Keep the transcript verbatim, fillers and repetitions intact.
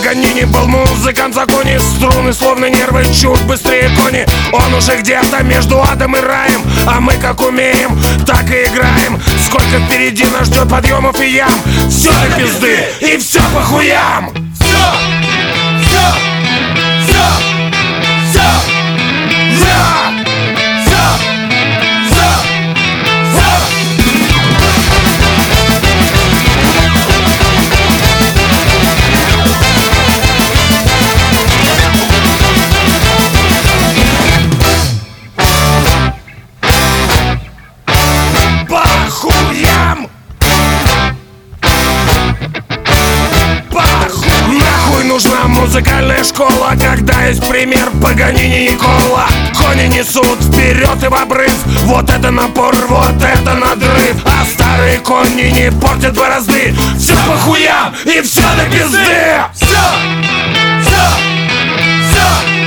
Паганини был музыкант в законе. Струны словно нервы, чуть быстрее кони. Он уже где-то между адом и раем, а мы как умеем, так и играем. Сколько впереди нас ждет подъемов и ям. Все до пизды и все по хуям. Все, все, все, все, все, все, все, все. По хуям. Нахуй нужна музыкальная школа, когда есть пример Паганини и Кола. Кони несут вперед и в обрыв. Вот это напор, вот это надрыв. А старые кони не портят борозды. Все по хуям и все до пизды. Все, все, все.